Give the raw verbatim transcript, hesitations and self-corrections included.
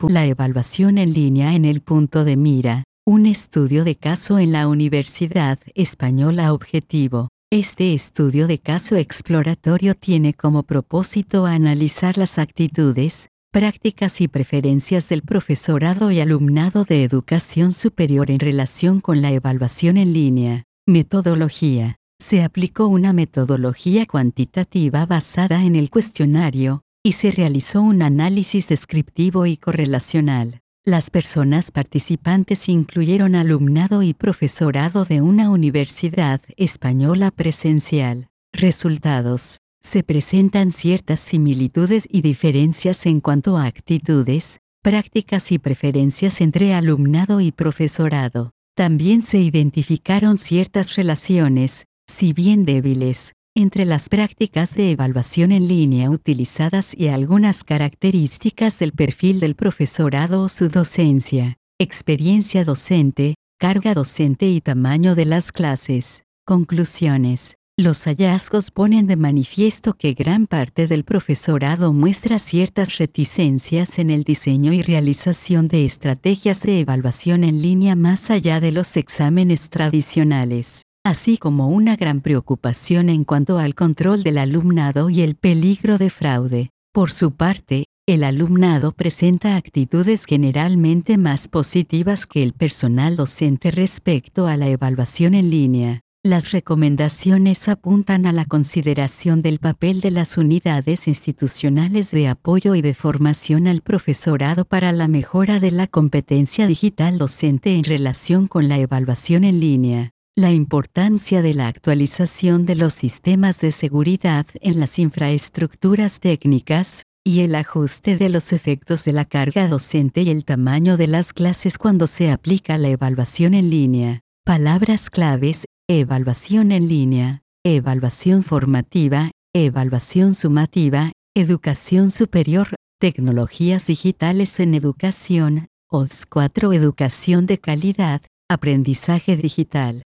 La evaluación en línea en el punto de mira. Un estudio de caso en la Universidad Española Objetivo. Este estudio de caso exploratorio tiene como propósito analizar las actitudes, prácticas y preferencias del profesorado y alumnado de educación superior en relación con la evaluación en línea. Metodología. Se aplicó una metodología cuantitativa basada en el cuestionario, y se realizó un análisis descriptivo y correlacional. Las personas participantes incluyeron alumnado y profesorado de una universidad española presencial. Resultados. Se presentan ciertas similitudes y diferencias en cuanto a actitudes, prácticas y preferencias entre alumnado y profesorado. También se identificaron ciertas relaciones, si bien débiles, entre las prácticas de evaluación en línea utilizadas y algunas características del perfil del profesorado o su docencia, experiencia docente, carga docente y tamaño de las clases. Conclusiones. Los hallazgos ponen de manifiesto que gran parte del profesorado muestra ciertas reticencias en el diseño y realización de estrategias de evaluación en línea más allá de los exámenes tradicionales, así como una gran preocupación en cuanto al control del alumnado y el peligro de fraude. Por su parte, el alumnado presenta actitudes generalmente más positivas que el personal docente respecto a la evaluación en línea. Las recomendaciones apuntan a la consideración del papel de las unidades institucionales de apoyo y de formación al profesorado para la mejora de la competencia digital docente en relación con la evaluación en línea. La importancia de la actualización de los sistemas de seguridad en las infraestructuras técnicas, y el ajuste de los efectos de la carga docente y el tamaño de las clases cuando se aplica la evaluación en línea. Palabras claves: evaluación en línea, evaluación formativa, evaluación sumativa, educación superior, tecnologías digitales en educación, O D S cuatro, educación de calidad, aprendizaje digital.